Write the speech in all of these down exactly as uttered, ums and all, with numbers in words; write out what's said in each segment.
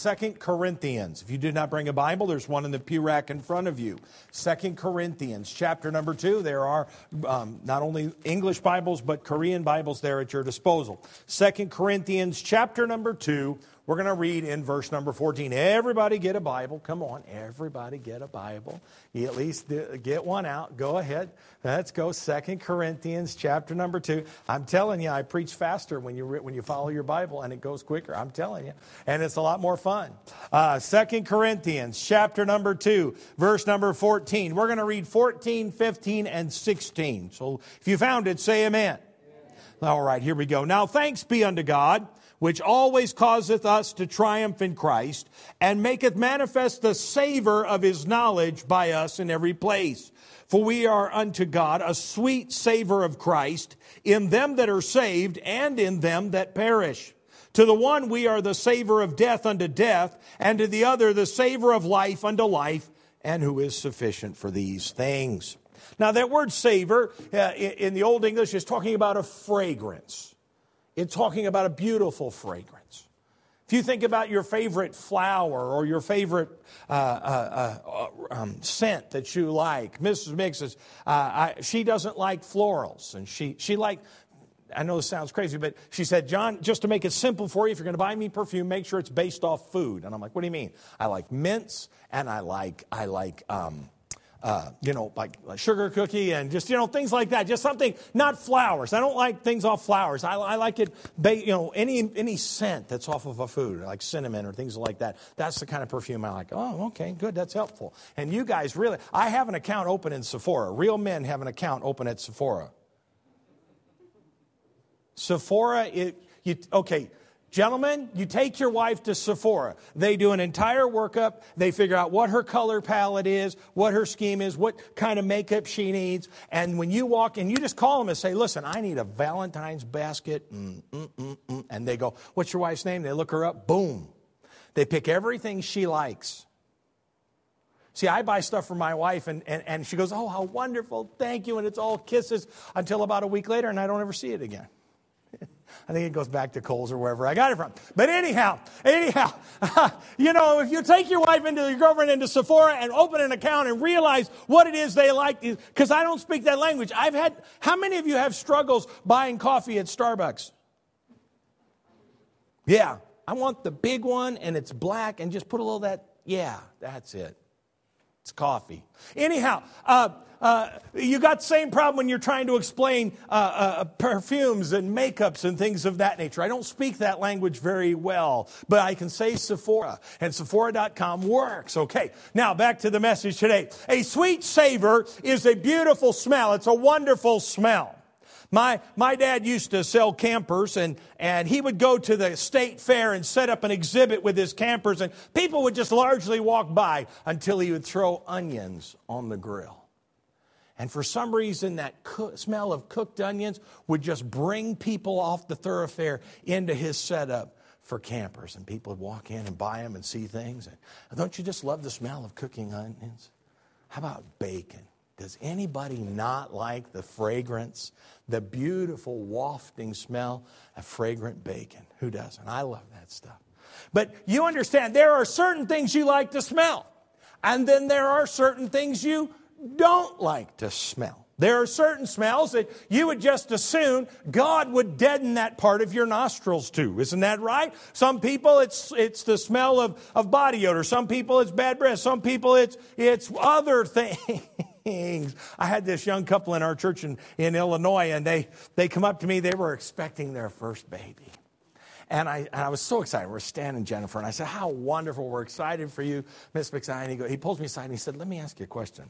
Second Corinthians. If you did not bring a Bible, there's one in the pew rack in front of you. Second Corinthians, chapter number two. There are um, not only English Bibles, but Korean Bibles there at your disposal. Second Corinthians, chapter number two. We're going to read in verse number fourteen. Everybody get a Bible. Come on, everybody get a Bible. You at least get one out. Go ahead. Let's go. Second Corinthians chapter number two. I'm telling you, I preach faster when you when you follow your Bible, and it goes quicker. I'm telling you. And it's a lot more fun. Uh, Second Corinthians chapter number two, verse number fourteen. We're going to read fourteen, fifteen, and sixteen. So if you found it, say amen. Amen. All right, here we go. Now thanks be unto God, which always causeth us to triumph in Christ, and maketh manifest the savor of his knowledge by us in every place. For we are unto God a sweet savor of Christ in them that are saved and in them that perish. To the one we are the savor of death unto death, and to the other the savor of life unto life, and who is sufficient for these things. Now that word savor uh, in the Old English is talking about a fragrance. It's talking about a beautiful fragrance. If you think about your favorite flower or your favorite uh, uh, uh, um, scent that you like, Missus Mixes, uh, I, she doesn't like florals. And she, she like, I know this sounds crazy, but she said, John, just to make it simple for you, if you're going to buy me perfume, make sure it's based off food. And I'm like, what do you mean? I like mints and I like, I like, um, Uh, you know, like, like sugar cookie and just, you know, things like that. Just something, not flowers. I don't like things off flowers. I, I like it, you know, any any scent that's off of a food, like cinnamon or things like that. That's the kind of perfume I like. Oh, okay, good. That's helpful. And you guys really, I have an account open in Sephora. Real men have an account open at Sephora. Sephora, it, you, okay. Gentlemen, you take your wife to Sephora. They do an entire workup. They figure out what her color palette is, what her scheme is, what kind of makeup she needs. And when you walk in, you just call them and say, listen, I need a Valentine's basket. Mm, mm, mm, mm. And they go, what's your wife's name? They look her up. Boom. They pick everything she likes. See, I buy stuff for my wife, and, and, and she goes, oh, how wonderful. Thank you. And it's all kisses until about a week later, and I don't ever see it again. I think it goes back to Kohl's or wherever I got it from. But anyhow, anyhow, you know, if you take your wife into your girlfriend into Sephora and open an account and realize what it is they like, because I don't speak that language. I've had, how many of you have struggles buying coffee at Starbucks? Yeah, I want the big one and it's black and just put a little of that. Yeah, that's it. It's coffee. Anyhow, uh, uh, you got the same problem when you're trying to explain uh, uh, perfumes and makeups and things of that nature. I don't speak that language very well, but I can say Sephora, and Sephora dot com works. Okay, now back to the message today. A sweet savor is a beautiful smell. It's a wonderful smell. My my dad used to sell campers, and, and he would go to the state fair and set up an exhibit with his campers, and people would just largely walk by until he would throw onions on the grill. And for some reason, that co- smell of cooked onions would just bring people off the thoroughfare into his setup for campers. And people would walk in and buy them and see things. And don't you just love the smell of cooking onions? How about bacon? Does anybody not like the fragrance, the beautiful wafting smell of fragrant bacon? Who doesn't? I love that stuff. But you understand, there are certain things you like to smell. And then there are certain things you don't like to smell. There are certain smells that you would just assume God would deaden that part of your nostrils to. Isn't that right? Some people, it's it's the smell of, of body odor. Some people, it's bad breath. Some people, it's it's other things. I had this young couple in our church in, in Illinois, and they, they come up to me. They were expecting their first baby. And I, and I was so excited. We're standing, Jennifer, and I said, how wonderful. We're excited for you, Miss McSine. He, go, he pulls me aside, and he said, let me ask you a question.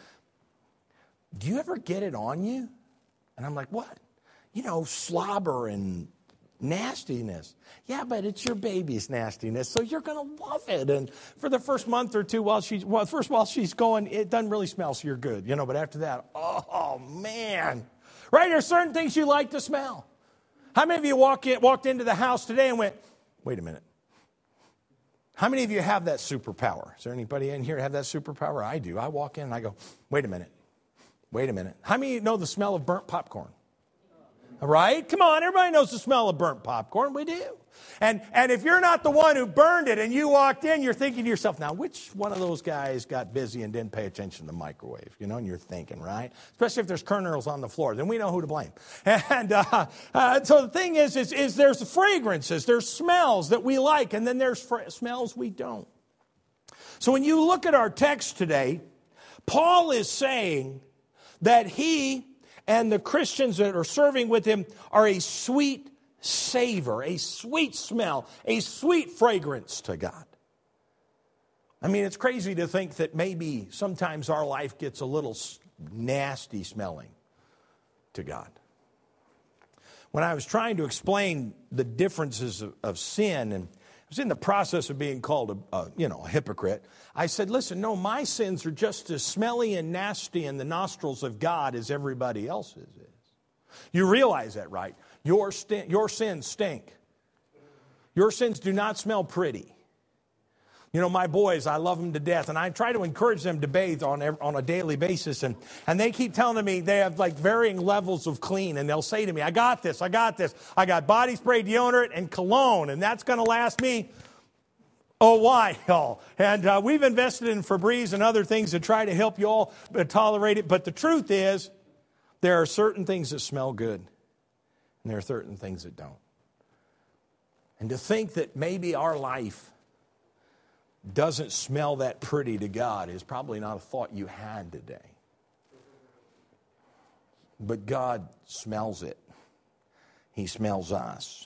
Do you ever get it on you? And I'm like, what? You know, slobber and nastiness. Yeah, but it's your baby's nastiness, so you're going to love it. And for the first month or two, while she's, well, first while she's going, it doesn't really smell, so you're good. You know, but after that, oh, man. Right? There's certain things you like to smell. How many of you walk in, walked into the house today and went, wait a minute. How many of you have that superpower? Is there anybody in here have that superpower? I do. I walk in and I go, wait a minute. Wait a minute. How many of you know the smell of burnt popcorn? Right? Come on, everybody knows the smell of burnt popcorn. We do. And, and if you're not the one who burned it and you walked in, you're thinking to yourself, now, which one of those guys got busy and didn't pay attention to the microwave? You know, and you're thinking, right? Especially if there's kernels on the floor. Then we know who to blame. And uh, uh, so the thing is, is, is there's fragrances, there's smells that we like, and then there's fr- smells we don't. So when you look at our text today, Paul is saying that he and the Christians that are serving with him are a sweet savor, a sweet smell, a sweet fragrance to God. I mean, it's crazy to think that maybe sometimes our life gets a little nasty smelling to God. When I was trying to explain the differences of, of sin, and I was in the process of being called a, a, you know, a hypocrite, I said, listen, no, my sins are just as smelly and nasty in the nostrils of God as everybody else's is. You realize that, right? Your, st- your sins stink. Your sins do not smell pretty. You know, my boys, I love them to death, and I try to encourage them to bathe on, on a daily basis, and, and they keep telling me they have like varying levels of clean, and they'll say to me, I got this, I got this. I got body spray, deodorant, and cologne, and that's going to last me a while. And uh, we've invested in Febreze and other things to try to help you all tolerate it, but the truth is, there are certain things that smell good, and there are certain things that don't. And to think that maybe our life doesn't smell that pretty to God is probably not a thought you had today. But God smells it. He smells us.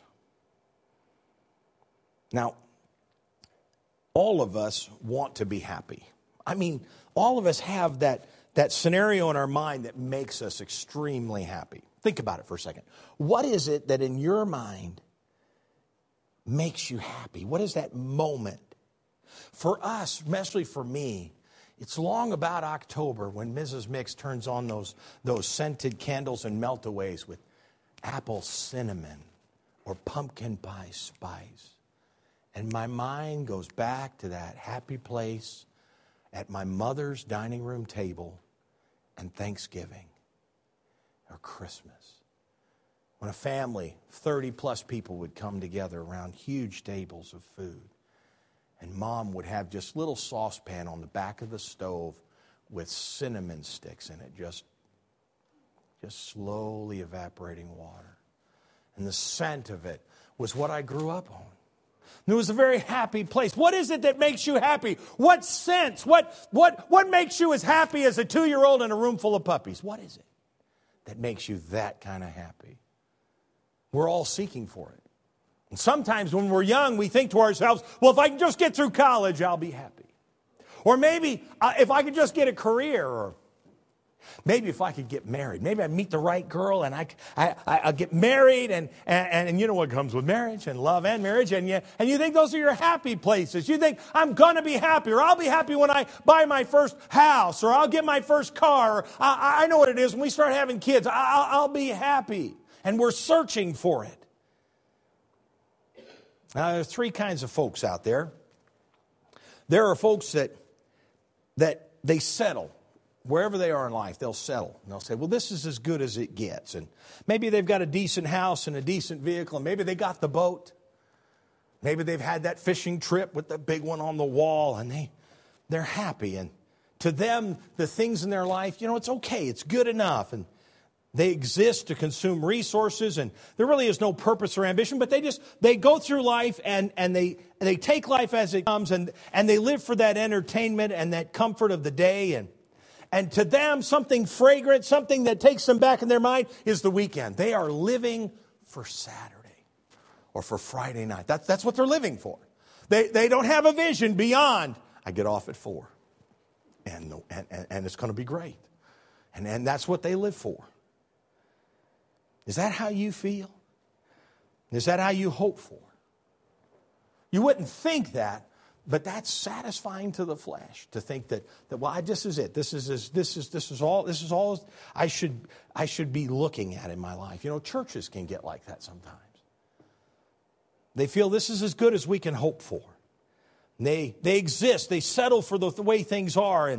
Now, all of us want to be happy. I mean, all of us have that, that scenario in our mind that makes us extremely happy. Think about it for a second. What is it that in your mind makes you happy? What is that moment? For us, especially for me, it's long about October when Missus Mix turns on those, those scented candles and melt-aways with apple cinnamon or pumpkin pie spice. And my mind goes back to that happy place at my mother's dining room table and Thanksgiving or Christmas. When a family, thirty plus people would come together around huge tables of food. And Mom would have just little saucepan on the back of the stove with cinnamon sticks in it, just, just slowly evaporating water. And the scent of it was what I grew up on. And it was a very happy place. What is it that makes you happy? What sense? What, what, what makes you as happy as a two-year-old in a room full of puppies? What is it that makes you that kind of happy? We're all seeking for it. And sometimes when we're young, we think to ourselves, well, if I can just get through college, I'll be happy. Or maybe uh, if I could just get a career, or maybe if I could get married. Maybe I meet the right girl and I, I, I'll get married, and, and, and you know what comes with marriage and love and marriage. And you, and you think those are your happy places. You think, I'm going to be happy, or I'll be happy when I buy my first house, or I'll get my first car. Or I, I know what it is when we start having kids. I'll, I'll be happy. And we're searching for it. Now, there are three kinds of folks out there. There are folks that that they settle. Wherever they are in life, they'll settle. And they'll say, well, this is as good as it gets. And maybe they've got a decent house and a decent vehicle. And maybe they got the boat. Maybe they've had that fishing trip with the big one on the wall. And they, they're happy. And to them, the things in their life, you know, it's okay. It's good enough. And they exist to consume resources, and there really is no purpose or ambition, but they just, they go through life and, and they, they take life as it comes, and, and they live for that entertainment and that comfort of the day. And, and to them, something fragrant, something that takes them back in their mind is the weekend. They are living for Saturday or for Friday night. That's, that's what they're living for. They, they don't have a vision beyond, I get off at four, and, and, and it's going to be great. And, and that's what they live for. Is that how you feel? Is that how you hope for? You wouldn't think that, but that's satisfying to the flesh to think that, that well, I, this is it. This is this, this is this is all this is all I should I should be looking at in my life. You know, churches can get like that sometimes. They feel this is as good as we can hope for. And they they exist. They settle for the, the way things are, and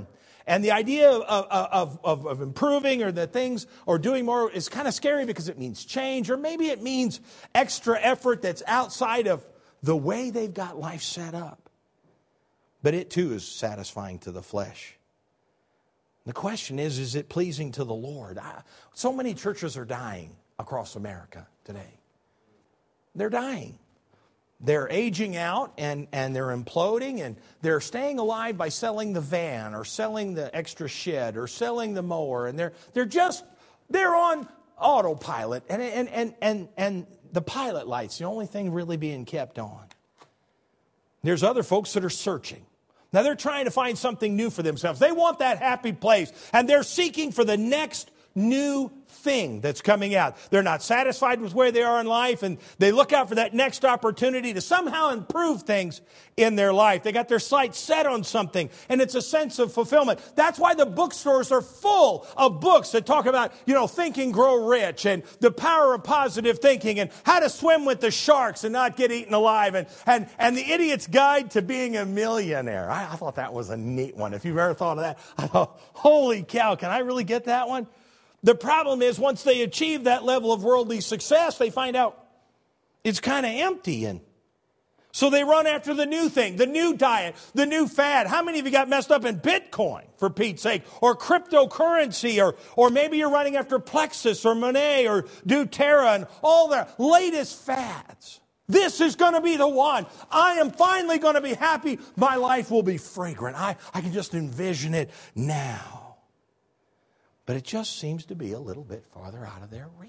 And the idea of, of, of, of improving or that things or doing more is kind of scary because it means change, or maybe it means extra effort that's outside of the way they've got life set up. But it too is satisfying to the flesh. The question is, is it pleasing to the Lord? I, so many churches are dying across America today. They're dying. They're aging out and, and they're imploding, and they're staying alive by selling the van or selling the extra shed or selling the mower. And they're they're just, they're on autopilot. And, and, and, and, and the pilot light's the only thing really being kept on. There's other folks that are searching. Now they're trying to find something new for themselves. They want that happy place, and they're seeking for the next new thing that's coming out. They're not satisfied with where they are in life, and they look out for that next opportunity to somehow improve things in their life. They got their sights set on something, and it's a sense of fulfillment. That's why the bookstores are full of books that talk about, you know, Think and Grow Rich, and the power of positive thinking, and how to swim with the sharks and not get eaten alive, and and, and the Idiot's Guide to Being a Millionaire. I, I thought that was a neat one. If you've ever thought of that, I thought, holy cow, can I really get that one? The problem is, once they achieve that level of worldly success, they find out it's kind of empty. And so they run after the new thing, the new diet, the new fad. How many of you got messed up in Bitcoin, for Pete's sake, or cryptocurrency, or, or maybe you're running after Plexus or Monet or doTERRA and all the latest fads? This is going to be the one. I am finally going to be happy. My life will be fragrant. I, I can just envision it now. But it just seems to be a little bit farther out of their reach.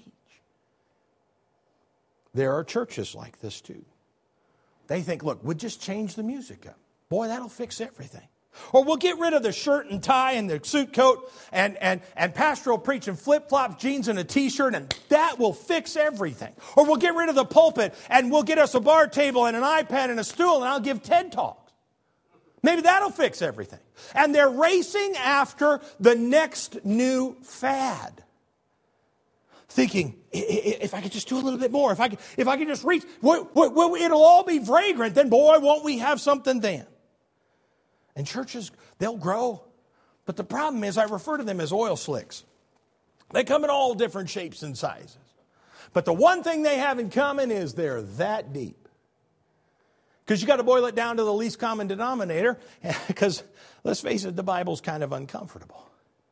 There are churches like this too. They think, look, we'll just change the music up. Boy, that'll fix everything. Or we'll get rid of the shirt and tie and the suit coat, and, and, and pastor will preach in flip-flops, jeans, and a t-shirt, and that will fix everything. Or we'll get rid of the pulpit, and we'll get us a bar table and an iPad and a stool, and I'll give TED Talks. Maybe that'll fix everything. And they're racing after the next new fad, thinking, if I could just do a little bit more, if I could, if I could just reach, well, well, it'll all be fragrant, then boy, won't we have something then. And churches, they'll grow. But the problem is, I refer to them as oil slicks. They come in all different shapes and sizes. But the one thing they have in common is they're that deep. Because you got to boil it down to the least common denominator. Because, let's face it, the Bible's kind of uncomfortable.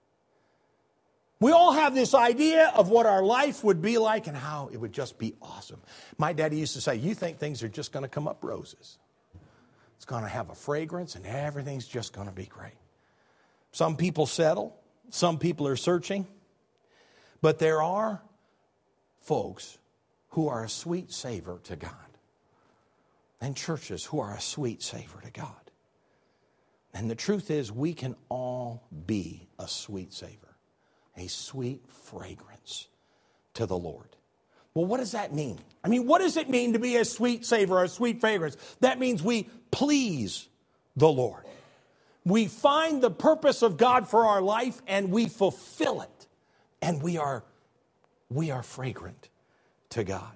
We all have this idea of what our life would be like and how it would just be awesome. My daddy used to say, you think things are just going to come up roses. It's going to have a fragrance and everything's just going to be great. Some people settle. Some people are searching. But there are folks who are a sweet savor to God. And churches who are a sweet savor to God. And the truth is, we can all be a sweet savor, a sweet fragrance to the Lord. Well, what does that mean? I mean, what does it mean to be a sweet savor, a sweet fragrance? That means we please the Lord. We find the purpose of God for our life and we fulfill it. And we are, we are fragrant to God.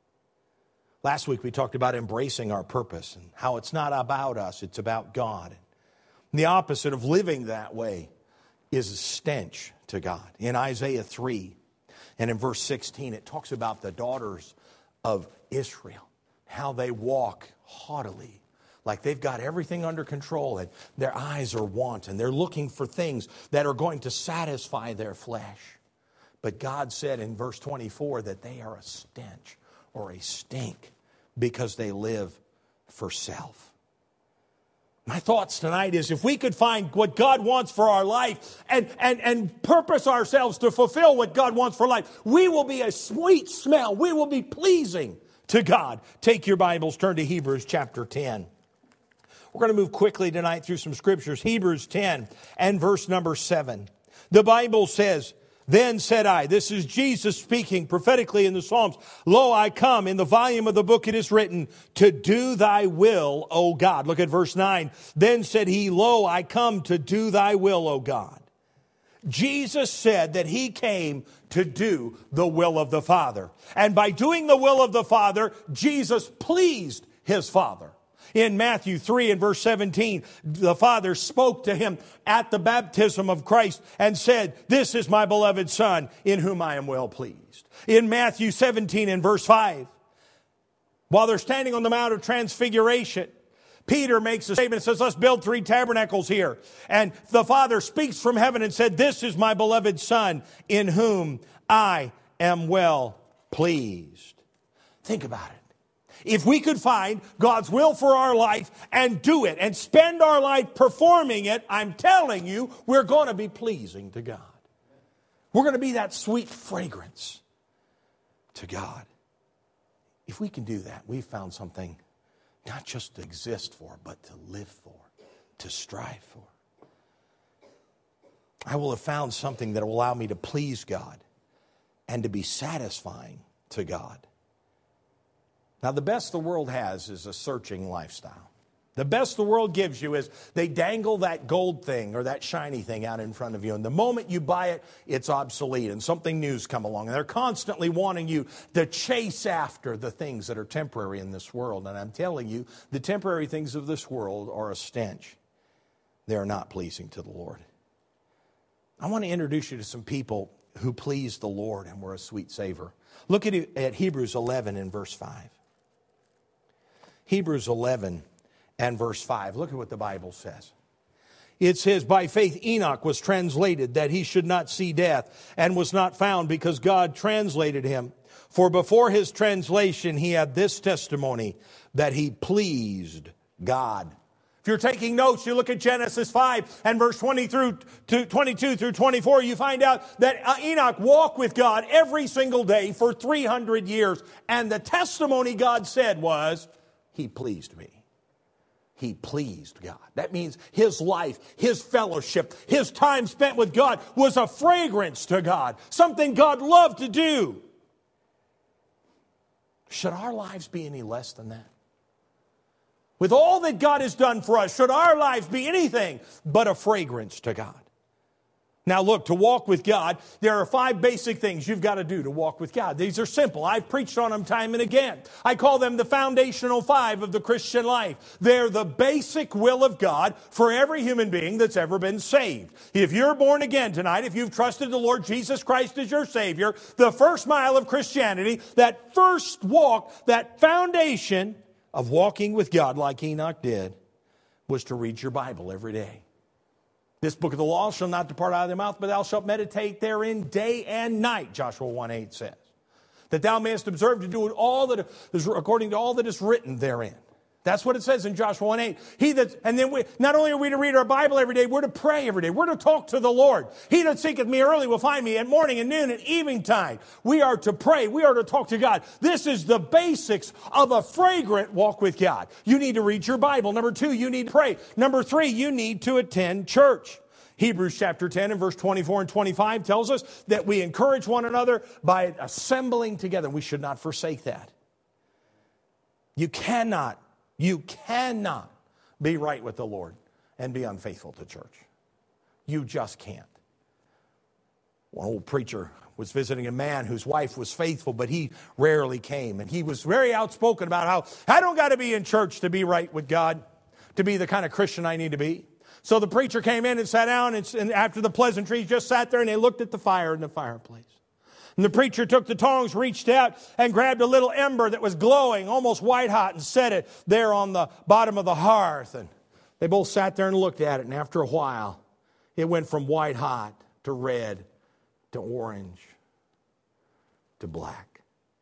Last week we talked about embracing our purpose and how it's not about us, it's about God. And the opposite of living that way is a stench to God. In Isaiah three and in verse sixteen, it talks about the daughters of Israel, how they walk haughtily, like they've got everything under control, and their eyes are wanton. They're looking for things that are going to satisfy their flesh. But God said in verse twenty-four that they are a stench or a stink because they live for self. My thoughts tonight is, if we could find what God wants for our life and, and, and purpose ourselves to fulfill what God wants for life, we will be a sweet smell. We will be pleasing to God. Take your Bibles, turn to Hebrews chapter ten. We're going to move quickly tonight through some scriptures. Hebrews ten and verse number seven. The Bible says, then said I, this is Jesus speaking prophetically in the Psalms, lo, I come, in the volume of the book it is written, to do thy will, O God. Look at verse nine. Then said he, lo, I come to do thy will, O God. Jesus said that he came to do the will of the Father. And by doing the will of the Father, Jesus pleased his Father. In Matthew three and verse seventeen, the Father spoke to him at the baptism of Christ and said, "This is my beloved Son, in whom I am well pleased." In Matthew seventeen and verse five, while they're standing on the Mount of Transfiguration, Peter makes a statement and says, "Let's build three tabernacles here." And the Father speaks from heaven and said, "This is my beloved Son, in whom I am well pleased." Think about it. If we could find God's will for our life and do it and spend our life performing it, I'm telling you, we're going to be pleasing to God. We're going to be that sweet fragrance to God. If we can do that, we've found something not just to exist for, but to live for, to strive for. I will have found something that will allow me to please God and to be satisfying to God. Now, the best the world has is a searching lifestyle. The best the world gives you is they dangle that gold thing or that shiny thing out in front of you. And the moment you buy it, it's obsolete and something new's come along. And they're constantly wanting you to chase after the things that are temporary in this world. And I'm telling you, the temporary things of this world are a stench. They are not pleasing to the Lord. I want to introduce you to some people who pleased the Lord and were a sweet savor. Look at, at Hebrews eleven and verse five. Hebrews eleven and verse five. Look at what the Bible says. It says, "By faith Enoch was translated that he should not see death, and was not found because God translated him. For before his translation he had this testimony, that he pleased God." If you're taking notes, you look at Genesis five and verse twenty through to twenty-two through twenty-four, you find out that Enoch walked with God every single day for three hundred years. And the testimony God said was, "He pleased me." He pleased God. That means his life, his fellowship, his time spent with God was a fragrance to God. Something God loved to do. Should our lives be any less than that? With all that God has done for us, should our lives be anything but a fragrance to God? Now look, to walk with God, there are five basic things you've got to do to walk with God. These are simple. I've preached on them time and again. I call them the foundational five of the Christian life. They're the basic will of God for every human being that's ever been saved. If you're born again tonight, if you've trusted the Lord Jesus Christ as your Savior, the first mile of Christianity, that first walk, that foundation of walking with God like Enoch did, was to read your Bible every day. This book of the law shall not depart out of thy mouth, but thou shalt meditate therein day and night, Joshua one eight says. That thou mayest observe to do all that is according to all that is written therein. That's what it says in Joshua one eight. He that, and then we, not only are we to read our Bible every day, we're to pray every day. We're to talk to the Lord. He that seeketh me early will find me at morning and noon and evening time. We are to pray. We are to talk to God. This is the basics of a fragrant walk with God. You need to read your Bible. Number two, you need to pray. Number three, you need to attend church. Hebrews chapter ten and verse twenty-four and twenty-five tells us that we encourage one another by assembling together. We should not forsake that. You cannot You cannot be right with the Lord and be unfaithful to church. You just can't. One old preacher was visiting a man whose wife was faithful, but he rarely came. And he was very outspoken about how, I don't got to be in church to be right with God, to be the kind of Christian I need to be. So the preacher came in and sat down, and, and after the pleasantries, just sat there and they looked at the fire in the fireplace. And the preacher took the tongs, reached out, and grabbed a little ember that was glowing, almost white hot, and set it there on the bottom of the hearth. And they both sat there and looked at it. And after a while, it went from white hot to red to orange to black.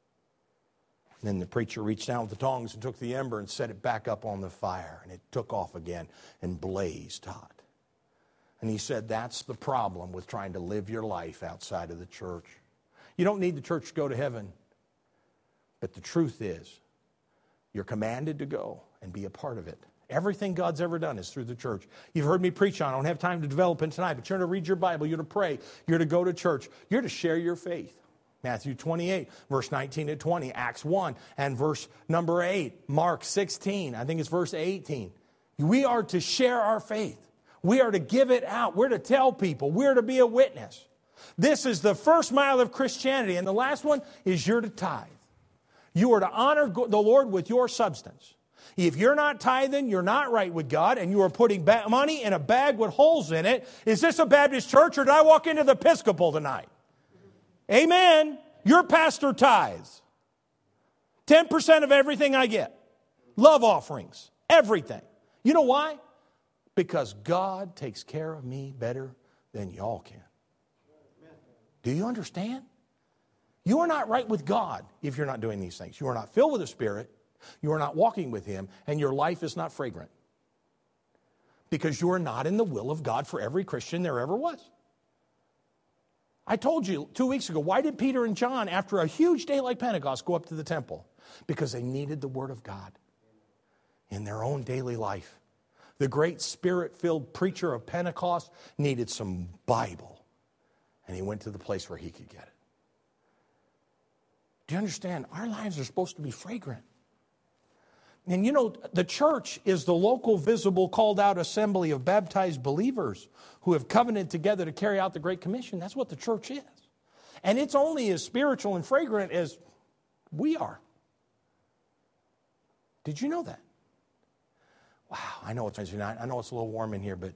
And then the preacher reached down with the tongs and took the ember and set it back up on the fire. And it took off again and blazed hot. And he said, that's the problem with trying to live your life outside of the church. You don't need the church to go to heaven. But the truth is, you're commanded to go and be a part of it. Everything God's ever done is through the church. You've heard me preach on it. I don't have time to develop it tonight, but you're to read your Bible. You're to pray. You're to go to church. You're to share your faith. Matthew twenty-eight, verse nineteen to twenty. Acts one and verse number eight. Mark sixteen, I think it's verse eighteen. We are to share our faith. We are to give it out. We're to tell people. We're to be a witness. This is the first mile of Christianity. And the last one is you're to tithe. You are to honor the Lord with your substance. If you're not tithing, you're not right with God, and you are putting ba- money in a bag with holes in it. Is this a Baptist church, or did I walk into the Episcopal tonight? Amen. Your pastor tithes. ten percent of everything I get. Love offerings. Everything. You know why? Because God takes care of me better than y'all can. Do you understand? You are not right with God if you're not doing these things. You are not filled with the Spirit. You are not walking with Him. And your life is not fragrant. Because you are not in the will of God for every Christian there ever was. I told you two weeks ago, why did Peter and John, after a huge day like Pentecost, go up to the temple? Because they needed the Word of God in their own daily life. The great Spirit-filled preacher of Pentecost needed some Bible. And he went to the place where he could get it. Do you understand? Our lives are supposed to be fragrant. And you know, the church is the local, visible, called out assembly of baptized believers who have covenanted together to carry out the Great Commission. That's what the church is. And it's only as spiritual and fragrant as we are. Did you know that? Wow, I know it's Wednesday night. I know it's a little warm in here, but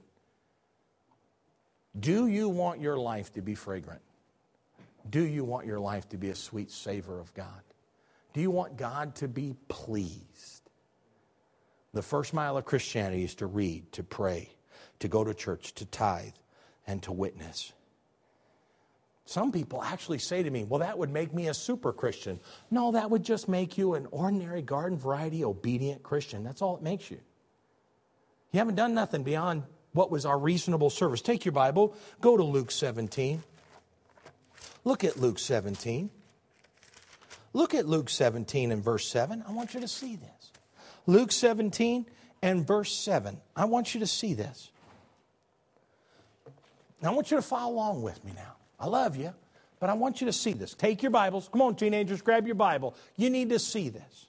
do you want your life to be fragrant? Do you want your life to be a sweet savor of God? Do you want God to be pleased? The first mile of Christianity is to read, to pray, to go to church, to tithe, and to witness. Some people actually say to me, well, that would make me a super Christian. No, that would just make you an ordinary garden variety obedient Christian. That's all it makes you. You haven't done nothing beyond what was our reasonable service. Take your Bible, go to Luke seventeen. Look at Luke seventeen. Look at Luke seventeen and verse seven. I want you to see this. Luke seventeen and verse seven. I want you to see this. Now I want you to follow along with me now. I love you, but I want you to see this. Take your Bibles. Come on, teenagers, grab your Bible. You need to see this.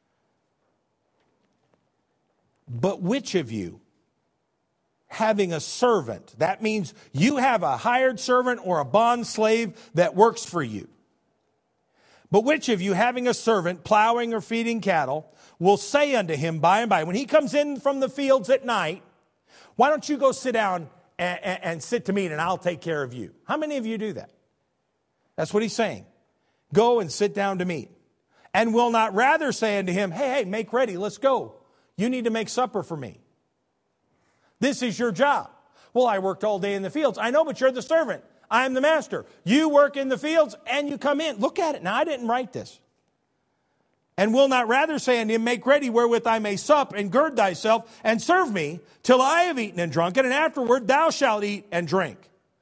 But which of you, having a servant, that means you have a hired servant or a bond slave that works for you. But which of you, having a servant, plowing or feeding cattle, will say unto him by and by, when he comes in from the fields at night, why don't you go sit down and, and, and sit to meat and I'll take care of you? How many of you do that? That's what he's saying. Go and sit down to meat. And will not rather say unto him, hey, hey, make ready, let's go. You need to make supper for me. This is your job. Well, I worked all day in the fields. I know, but you're the servant. I am the master. You work in the fields and you come in. Look at it. Now, I didn't write this. And will not rather say unto him, make ready wherewith I may sup, and gird thyself, and serve me, till I have eaten and drunken, and afterward thou shalt eat and drink.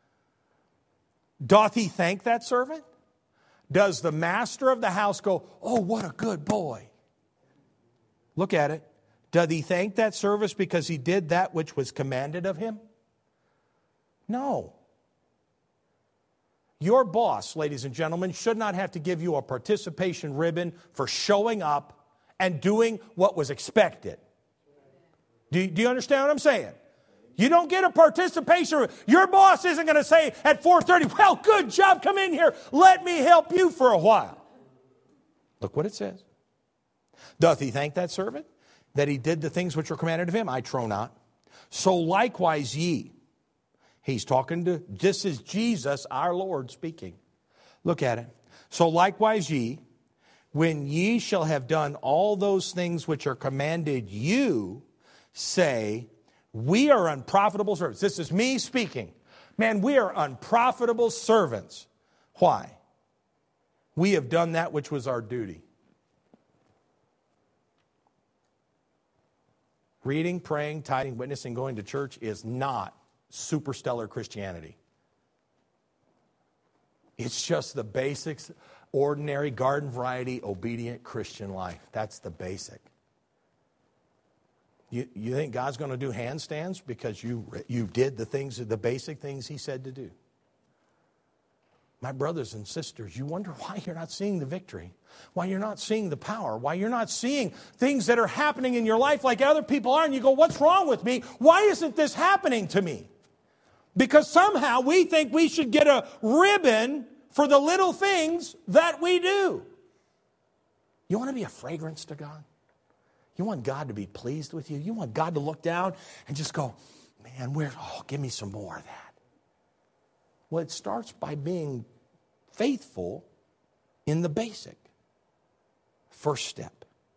Doth he thank that servant? Does the master of the house go, oh, what a good boy? Look at it. Doth he thank that service because he did that which was commanded of him? No. Your boss, ladies and gentlemen, should not have to give you a participation ribbon for showing up and doing what was expected. Do you, do you understand what I'm saying? You don't get a participation ribbon. Your boss isn't going to say at four thirty, well, good job, come in here. Let me help you for a while. Look what it says. Doth he thank that servant that he did the things which were commanded of him? I trow not. So likewise ye. He's talking to, this is Jesus, our Lord, speaking. Look at it. So likewise ye, when ye shall have done all those things which are commanded you, say, we are unprofitable servants. This is me speaking. Man, we are unprofitable servants. Why? We have done that which was our duty. Reading, praying, tithing, witnessing, going to church is not superstellar Christianity. It's just the basics, ordinary, garden variety, obedient Christian life. That's the basic. You, you think God's going to do handstands because you, you did the things, the basic things He said to do? My brothers and sisters, you wonder why you're not seeing the victory, why you're not seeing the power, why you're not seeing things that are happening in your life like other people are, and you go, what's wrong with me? Why isn't this happening to me? Because somehow we think we should get a ribbon for the little things that we do. You want to be a fragrance to God? You want God to be pleased with you? You want God to look down and just go, man, where, oh, give me some more of that. Well, it starts by being faithful in the basic. First step.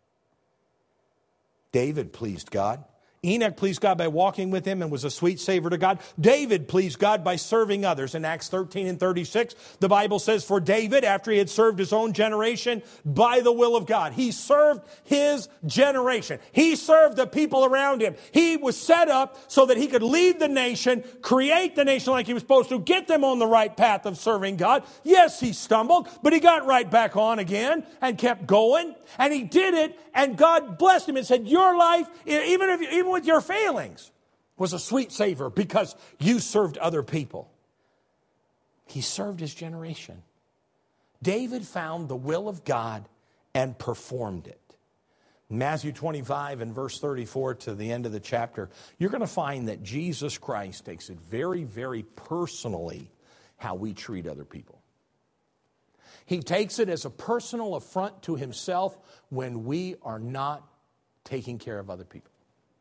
David pleased God. Enoch pleased God by walking with him and was a sweet savor to God. David pleased God by serving others. In Acts thirteen and thirty-six, the Bible says, for David, after he had served his own generation by the will of God, he served his generation. He served the people around him. He was set up so that he could lead the nation, create the nation like he was supposed to, get them on the right path of serving God. Yes, he stumbled, but he got right back on again and kept going. And he did it, and God blessed him and said, your life, even if even with your failings, was a sweet savor because you served other people. He served his generation. David found the will of God and performed it. Matthew twenty-five and verse thirty-four to the end of the chapter, you're going to find that Jesus Christ takes it very, very personally how we treat other people. He takes it as a personal affront to himself when we are not taking care of other people.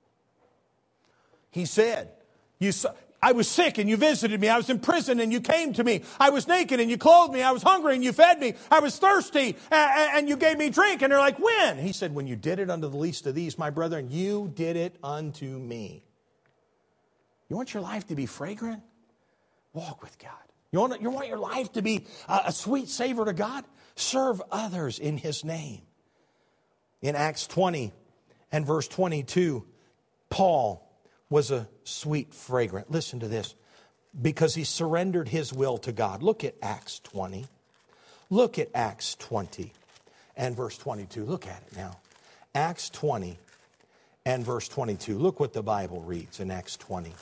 He said, "You, I was sick and you visited me. I was in prison and you came to me. I was naked and you clothed me. I was hungry and you fed me. I was thirsty and you gave me drink." And they're like, when? He said, when you did it unto the least of these, my brethren, you did it unto me. You want your life to be fragrant? Walk with God. You want, you want your life to be a, a sweet savor to God? Serve others in his name. In Acts twenty and verse twenty-two, Paul was a sweet fragrant. Listen to this. Because he surrendered his will to God. Look at Acts twenty. Look at Acts twenty and verse twenty-two. Look at it now. Acts twenty and verse twenty-two. Look what the Bible reads in Acts twenty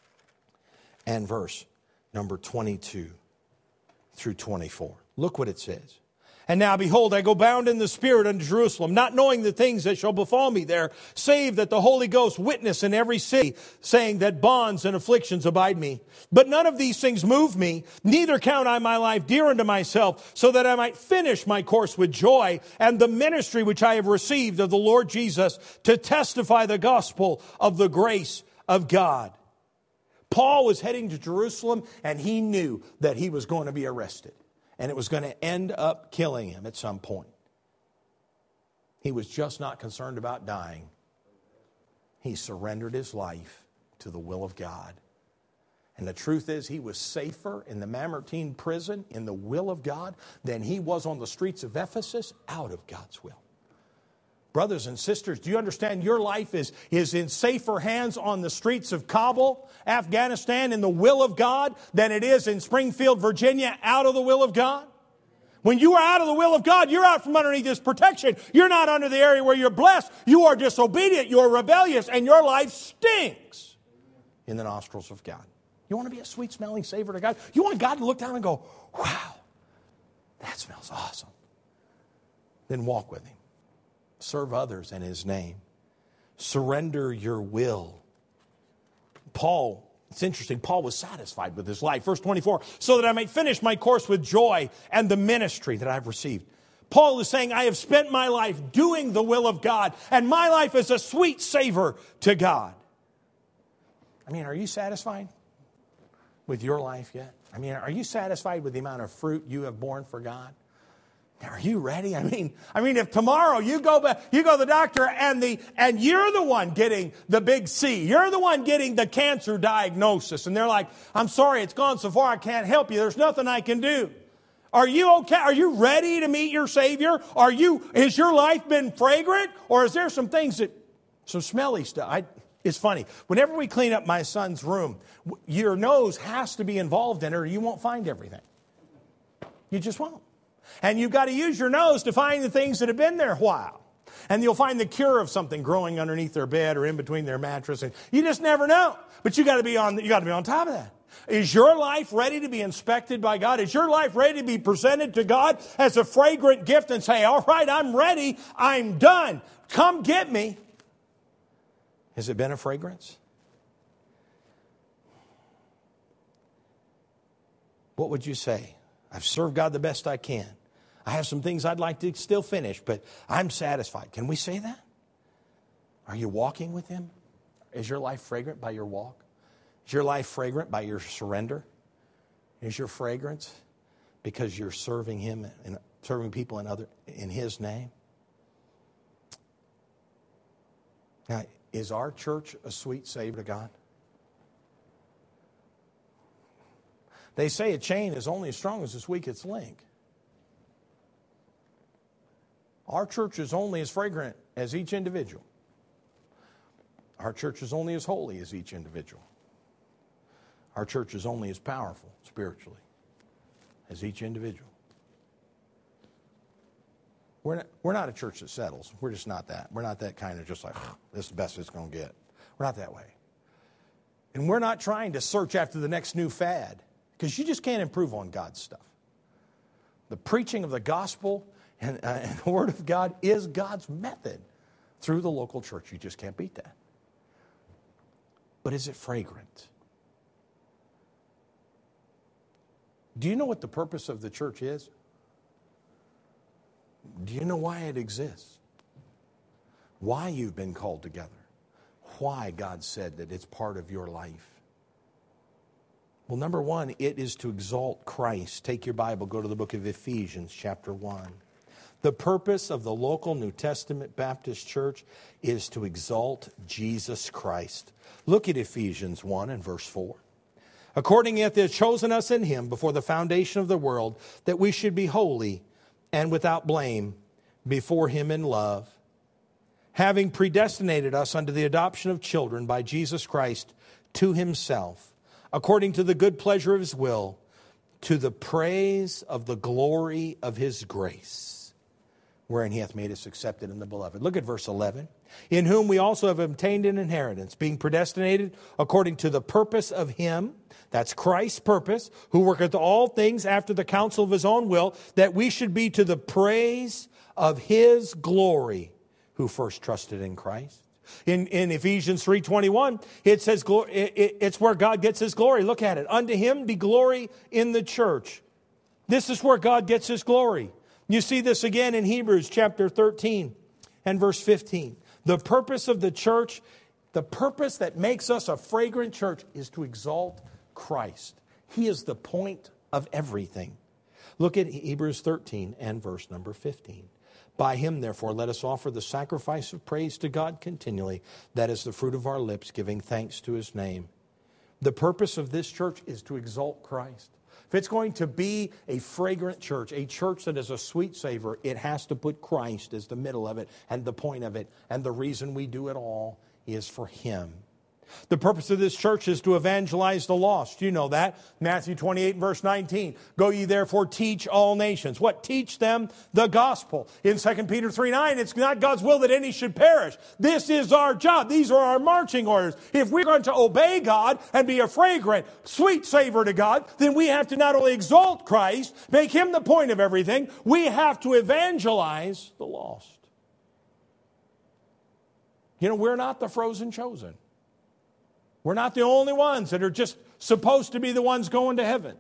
and verse number twenty-two through twenty-four. Look what it says. And now, behold, I go bound in the Spirit unto Jerusalem, not knowing the things that shall befall me there, save that the Holy Ghost witness in every city, saying that bonds and afflictions abide me. But none of these things move me, neither count I my life dear unto myself, so that I might finish my course with joy, and the ministry which I have received of the Lord Jesus, to testify the gospel of the grace of God. Paul was heading to Jerusalem, and he knew that he was going to be arrested. And it was going to end up killing him at some point. He was just not concerned about dying. He surrendered his life to the will of God. And the truth is, he was safer in the Mamertine prison in the will of God than he was on the streets of Ephesus out of God's will. Brothers and sisters, do you understand your life is, is in safer hands on the streets of Kabul, Afghanistan, in the will of God than it is in Springfield, Virginia, out of the will of God? When you are out of the will of God, you're out from underneath His protection. You're not under the area where you're blessed. You are disobedient, you're rebellious, and your life stinks in the nostrils of God. You want to be a sweet-smelling savor to God? You want God to look down and go, wow, that smells awesome. Then walk with Him. Serve others in His name. Surrender your will. Paul, it's interesting, Paul was satisfied with his life. Verse twenty-four, so that I might finish my course with joy and the ministry that I've received. Paul is saying, I have spent my life doing the will of God, and my life is a sweet savor to God. I mean, are you satisfied with your life yet? I mean, are you satisfied with the amount of fruit you have borne for God? Are you ready? I mean, I mean, if tomorrow you go back, you go to the doctor and the and you're the one getting the big C, you're the one getting the cancer diagnosis, and they're like, I'm sorry, it's gone so far, I can't help you. There's nothing I can do. Are you okay? Are you ready to meet your Savior? Are you? Has your life been fragrant, or is there some things that, some smelly stuff? I, it's funny. Whenever we clean up my son's room, your nose has to be involved in it, or you won't find everything. You just won't. And you've got to use your nose to find the things that have been there a while. And you'll find the cure of something growing underneath their bed or in between their mattress. And you just never know. But you got to be on, you got to be on top of that. Is your life ready to be inspected by God? Is your life ready to be presented to God as a fragrant gift and say, all right, I'm ready. I'm done. Come get me. Has it been a fragrance? What would you say? I've served God the best I can. I have some things I'd like to still finish, but I'm satisfied. Can we say that? Are you walking with Him? Is your life fragrant by your walk? Is your life fragrant by your surrender? Is your fragrance because you're serving Him and serving people in other in His name? Now, is our church a sweet savor to God? They say a chain is only as strong as its weakest link. Our church is only as fragrant as each individual. Our church is only as holy as each individual. Our church is only as powerful spiritually as each individual. We're not, we're not a church that settles. We're just not that. We're not that kind of just like, this is the best it's going to get. We're not that way. And we're not trying to search after the next new fad, because you just can't improve on God's stuff. The preaching of the gospel and, uh, and the Word of God is God's method through the local church. You just can't beat that. But is it fragrant? Do you know what the purpose of the church is? Do you know why it exists? Why you've been called together? Why God said that it's part of your life? Well, number one, it is to exalt Christ. Take your Bible, go to the book of Ephesians, chapter one. The purpose of the local New Testament Baptist church is to exalt Jesus Christ. Look at Ephesians one and verse four. According hath He chosen us in Him before the foundation of the world, that we should be holy and without blame before Him in love, having predestinated us unto the adoption of children by Jesus Christ to Himself, according to the good pleasure of His will, to the praise of the glory of His grace, wherein He hath made us accepted in the beloved. Look at verse eleven. In whom we also have obtained an inheritance, being predestinated according to the purpose of Him, that's Christ's purpose, who worketh all things after the counsel of His own will, that we should be to the praise of His glory, who first trusted in Christ. In, in Ephesians three twenty-one, it says it, it, it's where God gets His glory. Look at it. Unto Him be glory in the church. This is where God gets His glory. You see this again in Hebrews chapter thirteen and verse fifteen. The purpose of the church, the purpose that makes us a fragrant church, is to exalt Christ. He is the point of everything. Look at Hebrews thirteen and verse number fifteen. By Him, therefore, let us offer the sacrifice of praise to God continually. That is the fruit of our lips, giving thanks to His name. The purpose of this church is to exalt Christ. If it's going to be a fragrant church, a church that is a sweet savor, it has to put Christ as the middle of it and the point of it. And the reason we do it all is for Him. The purpose of this church is to evangelize the lost. You know that. Matthew twenty-eight, verse nineteen. Go ye therefore teach all nations. What? Teach them the gospel. In Second Peter three nine, it's not God's will that any should perish. This is our job. These are our marching orders. If we're going to obey God and be a fragrant, sweet savor to God, then we have to not only exalt Christ, make Him the point of everything, we have to evangelize the lost. You know, we're not the frozen chosen. We're not the only ones that are just supposed to be the ones going to heaven.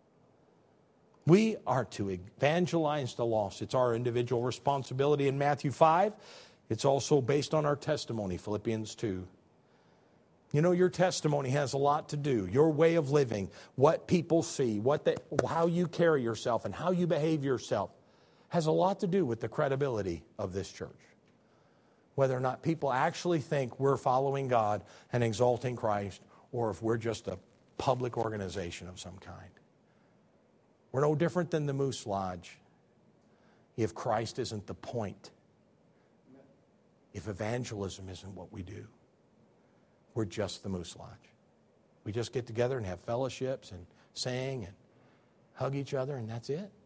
We are to evangelize the lost. It's our individual responsibility in Matthew five. It's also based on our testimony, Philippians two. You know, your testimony has a lot to do. Your way of living, what people see, what they, how you carry yourself and how you behave yourself has a lot to do with the credibility of this church. Whether or not people actually think we're following God and exalting Christ, or if we're just a public organization of some kind. We're no different than the Moose Lodge if Christ isn't the point. If evangelism isn't what we do. We're just the Moose Lodge. We just get together and have fellowships and sing and hug each other, and that's it.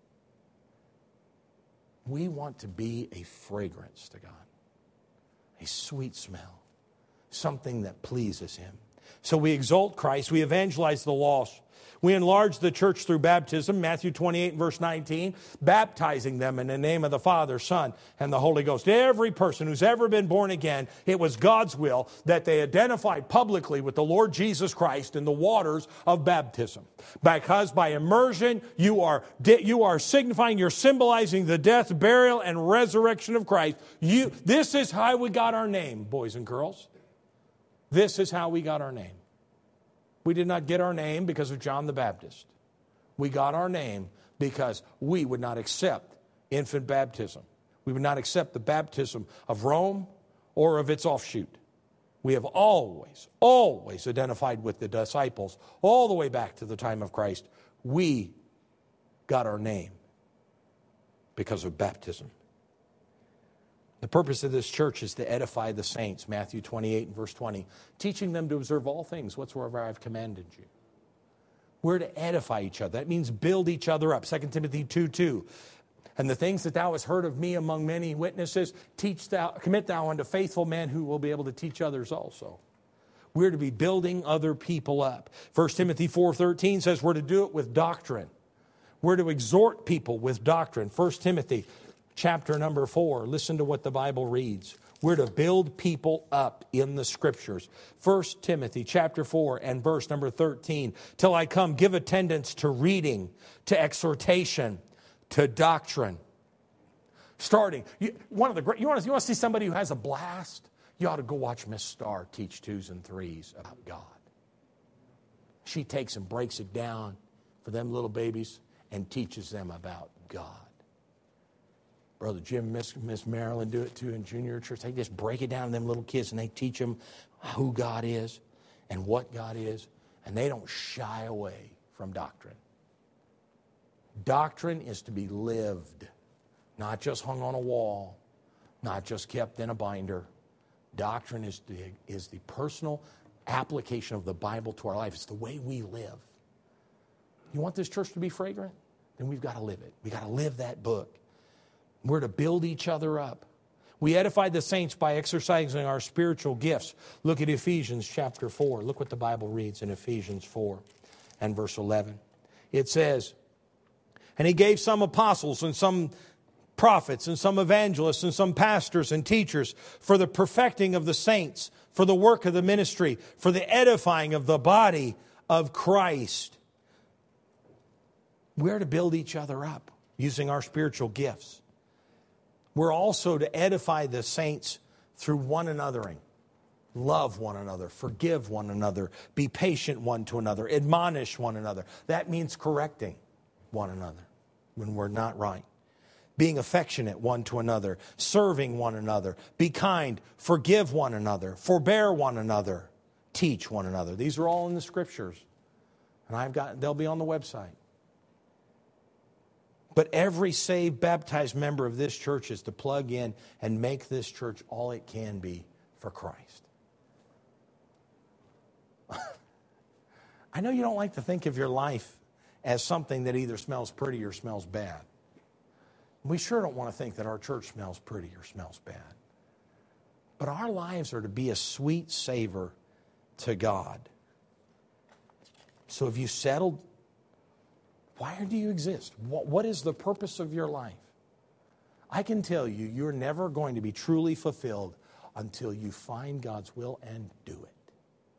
We want to be a fragrance to God. A sweet smell, something that pleases Him. So we exalt Christ, we evangelize the lost. We enlarge the church through baptism, Matthew twenty-eight, verse nineteen, baptizing them in the name of the Father, Son, and the Holy Ghost. Every person who's ever been born again, it was God's will that they identified publicly with the Lord Jesus Christ in the waters of baptism. Because by immersion, you are, you are signifying, you're symbolizing the death, burial, and resurrection of Christ. You, this is how we got our name, boys and girls. This is how we got our name. We did not get our name because of John the Baptist. We got our name because we would not accept infant baptism. We would not accept the baptism of Rome or of its offshoot. We have always, always identified with the disciples all the way back to the time of Christ. We got our name because of baptism. The purpose of this church is to edify the saints, Matthew twenty-eight and verse twenty, teaching them to observe all things whatsoever I have commanded you. We're to edify each other. That means build each other up. Second Timothy two two. And the things that thou hast heard of me among many witnesses, teach thou, commit thou unto faithful men who will be able to teach others also. We're to be building other people up. First Timothy four thirteen says we're to do it with doctrine. We're to exhort people with doctrine. First Timothy chapter number four, listen to what the Bible reads. We're to build people up in the Scriptures. First Timothy chapter four and verse number thirteen. Till I come, give attendance to reading, to exhortation, to doctrine. Starting, you, one of the great, you want to, you want to see somebody who has a blast? You ought to go watch Miss Starr teach twos and threes about God. She takes and breaks it down for them little babies and teaches them about God. Brother Jim, Miss, Miss Marilyn do it too in junior church. They just break it down to them little kids and they teach them who God is and what God is. And they don't shy away from doctrine. Doctrine is to be lived, not just hung on a wall, not just kept in a binder. Doctrine is the, is the personal application of the Bible to our life. It's the way we live. You want this church to be fragrant? Then we've got to live it. We've got to live that book. We're to build each other up. We edify the saints by exercising our spiritual gifts. Look at Ephesians chapter four. Look what the Bible reads in Ephesians four and verse eleven. It says, and he gave some apostles and some prophets and some evangelists and some pastors and teachers for the perfecting of the saints, for the work of the ministry, for the edifying of the body of Christ. We're to build each other up using our spiritual gifts. We're also to edify the saints through one anothering. Love one another, forgive one another, be patient one to another, admonish one another. That means correcting one another when we're not right. Being affectionate one to another, serving one another, be kind, forgive one another, forbear one another, teach one another. These are all in the Scriptures. And I've got they'll be on the website. But every saved, baptized member of this church is to plug in and make this church all it can be for Christ. I know you don't like to think of your life as something that either smells pretty or smells bad. We sure don't want to think that our church smells pretty or smells bad. But our lives are to be a sweet savor to God. So have you settled? Why do you exist? What, what is the purpose of your life? I can tell you, you're never going to be truly fulfilled until you find God's will and do it.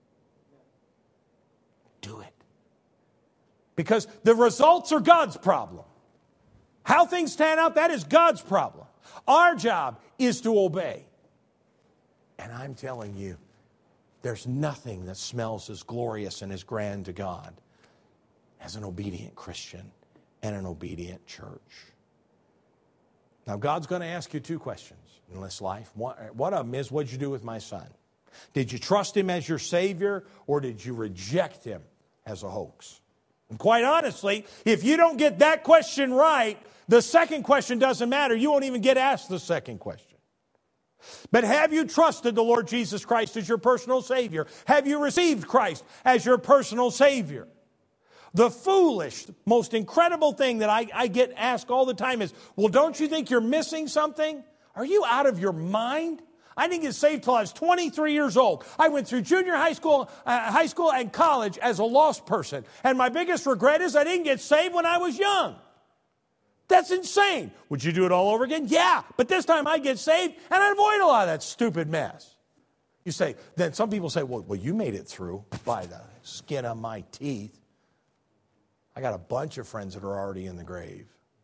Do it. Because the results are God's problem. How things stand out, that is God's problem. Our job is to obey. And I'm telling you, there's nothing that smells as glorious and as grand to God as an obedient Christian and an obedient church. Now, God's going to ask you two questions in this life. One, one of them is, what did you do with my son? Did you trust him as your Savior, or did you reject him as a hoax? And quite honestly, if you don't get that question right, the second question doesn't matter. You won't even get asked the second question. But have you trusted the Lord Jesus Christ as your personal Savior? Have you received Christ as your personal Savior? The foolish, most incredible thing that I, I get asked all the time is, well, don't you think you're missing something? Are you out of your mind? I didn't get saved till I was twenty-three years old. I went through junior high school, uh, high school and college as a lost person. And my biggest regret is I didn't get saved when I was young. That's insane. Would you do it all over again? Yeah, but this time I'd get saved and I'd avoid a lot of that stupid mess. You say, then some people say, well, well, you made it through by the skin of my teeth. I got a bunch of friends that are already in the grave.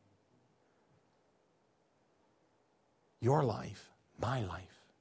Your life, my life,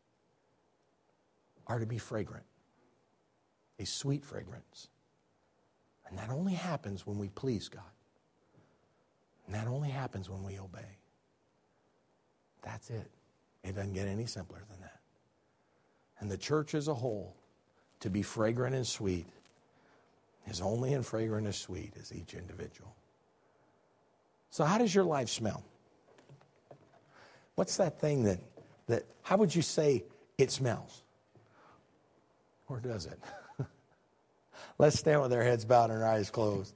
are to be fragrant, a sweet fragrance. And that only happens when we please God. And that only happens when we obey. That's it. It doesn't get any simpler than that. And the church as a whole, to be fragrant and sweet, is only as fragrant and sweet as each individual. So how does your life smell? What's that thing that, that how would you say it smells? Or does it? Let's stand with our heads bowed and our eyes closed.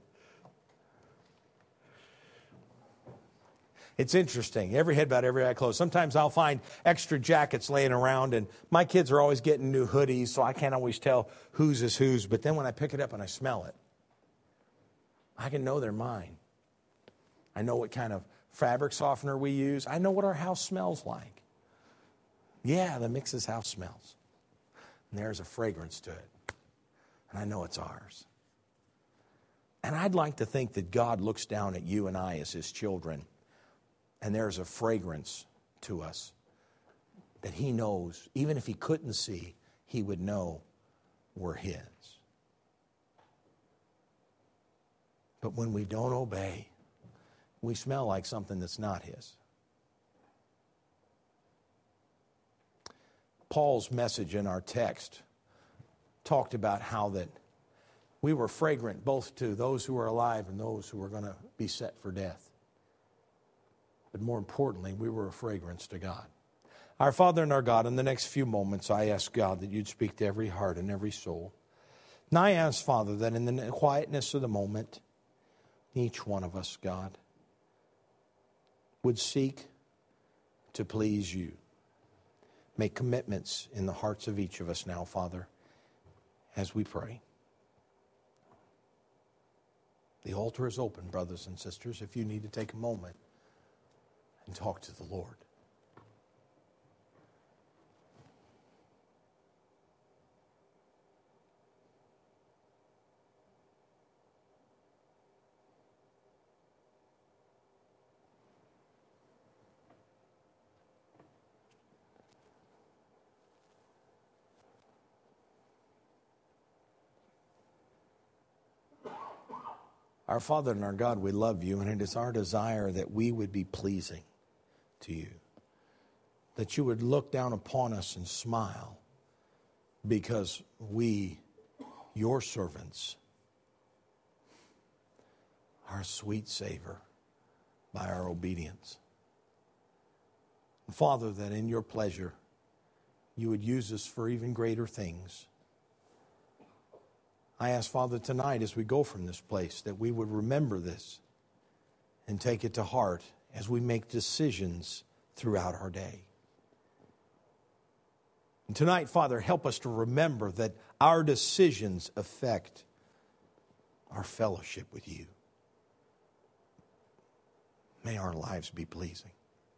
It's interesting. Every head bowed, every eye closed. Sometimes I'll find extra jackets laying around, and my kids are always getting new hoodies, so I can't always tell whose is whose. But then when I pick it up and I smell it, I can know they're mine. I know what kind of fabric softener we use. I know what our house smells like. Yeah, the Mix's house smells. And there's a fragrance to it. And I know it's ours. And I'd like to think that God looks down at you and I as His children, and there's a fragrance to us that He knows, even if He couldn't see, He would know we're His. But when we don't obey, we smell like something that's not His. Paul's message in our text talked about how that we were fragrant both to those who are alive and those who are going to be set for death. But more importantly, we were a fragrance to God. Our Father and our God, in the next few moments, I ask God that you'd speak to every heart and every soul. And I ask, Father, that in the quietness of the moment, each one of us, God, would seek to please you. Make commitments in the hearts of each of us now, Father, as we pray. The altar is open, brothers and sisters, if you need to take a moment and talk to the Lord. Our Father and our God, we love you, and it is our desire that we would be pleasing to you. That you would look down upon us and smile because we, your servants, are a sweet savor by our obedience. And Father, that in your pleasure, you would use us for even greater things. I ask, Father, tonight as we go from this place, that we would remember this and take it to heart as we make decisions throughout our day. And tonight, Father, help us to remember that our decisions affect our fellowship with you. May our lives be pleasing,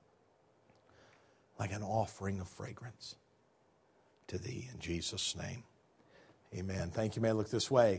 like an offering of fragrance to thee in Jesus' name. Amen. Thank you. May I look this way.